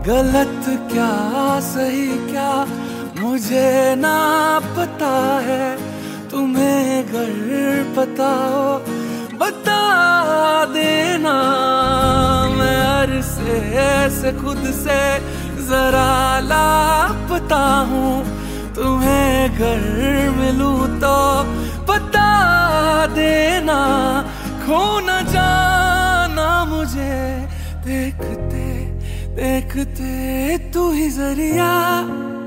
गलत क्या सही क्या मुझे ना पता है, तुम्हें अगर पता हो बता देना। मैं अरसे से खुद से जरा लापता हूँ, तुम्हें अगर मिलूं तो बता देना। खो न जाना मुझे देखते देखते तू ही जरिया।